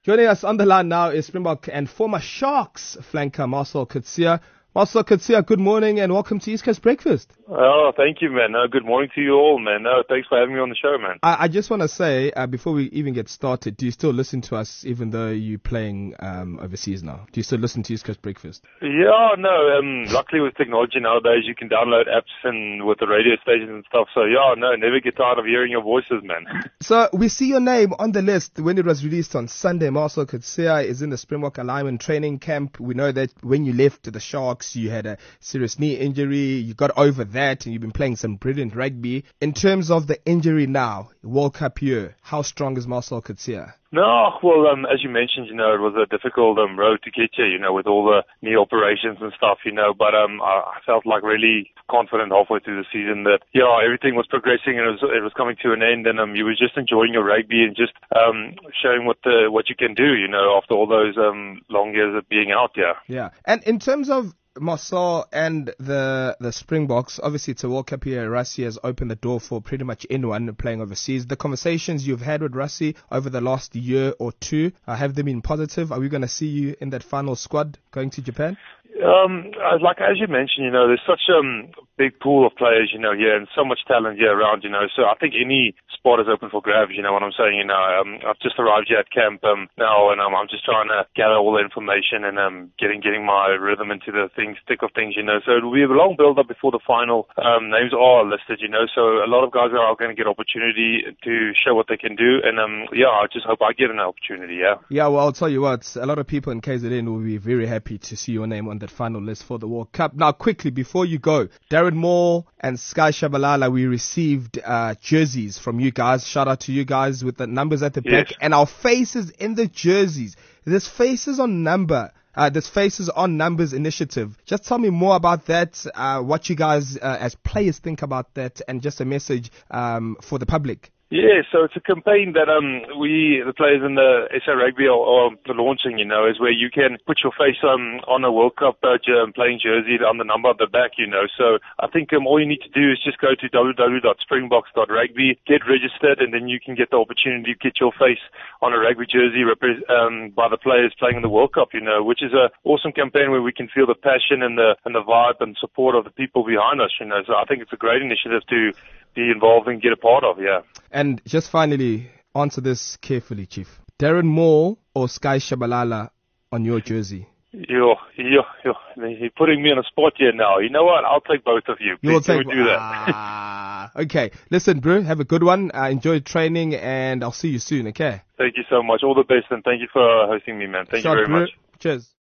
Joining us on the line now is Springbok and former Sharks flanker Marcel Coetzee. Marcel Coetzee, good morning and welcome to East Coast Breakfast. Oh, thank you, man. Good morning to you all, man. Thanks for having me on the show, man. I just want to say, before we even get started, do you still listen to us even though you're playing overseas now? Do you still listen to East Coast Breakfast? Yeah, no. Luckily with technology nowadays, you can download apps and with the radio stations and stuff. So, yeah, no, never get tired of hearing your voices, man. So, we see your name on the list when it was released on Sunday. Marcel Coetzee is in the Springbok alignment training camp. We know that when you left the Sharks, you had a serious knee injury. You got over that and you've been playing some brilliant rugby. In terms of the injury now, World Cup year, how strong is Marcel Coetzee? No, well, as you mentioned, it was a difficult road to get here, with all the knee operations and stuff, but I felt like really confident halfway through the season that, everything was progressing and it was coming to an end, and you were just enjoying your rugby and just showing what you can do, after all those long years of being out here. Yeah, and in terms of Marcel and the Springboks, obviously it's a World Cup year. Rassie has opened the door for pretty much anyone playing overseas. The conversations you've had with Rassie over the last year or two, have they been positive? Are we going to see you in that final squad going to Japan? Like as you mentioned, there's such a big pool of players, here, and so much talent here around, so I think any spot is open for grabs, what I'm saying, I've just arrived here at camp now, and I'm just trying to gather all the information and getting my rhythm into the thick of things, so it'll be a long build up before the final names are listed, so a lot of guys are going to get opportunity to show what they can do, and I just hope I get an opportunity. Yeah, well, I'll tell you what, a lot of people in KZN will be very happy to see your name on that final list for the World Cup. Now, quickly, before you go, Darren Moore and Sky Shabalala, we received jerseys from you guys. Shout out to you guys with the numbers at the back and our faces in the jerseys. This Faces on Numbers initiative. Just tell me more about that, what you guys as players think about that, and just a message for the public. Yeah, so it's a campaign that the players in the SA Rugby are launching, is where you can put your face on a World Cup playing jersey on the number of the back, So I think all you need to do is just go to www.springboks.rugby, get registered, and then you can get the opportunity to get your face on a rugby jersey by the players playing in the World Cup, which is an awesome campaign where we can feel the passion and the vibe and support of the people behind us, So I think it's a great initiative to be involved and get a part of, And just finally, answer this carefully, Chief. Darren Moore or Sky Shabalala on your jersey? You're putting me on a spot here now. You know what? I'll take both of you. You'll take. Do that. Okay. Listen, bro, have a good one. Enjoy training, and I'll see you soon, okay? Thank you so much. All the best, and thank you for hosting me, man. Thank you very much. Cheers.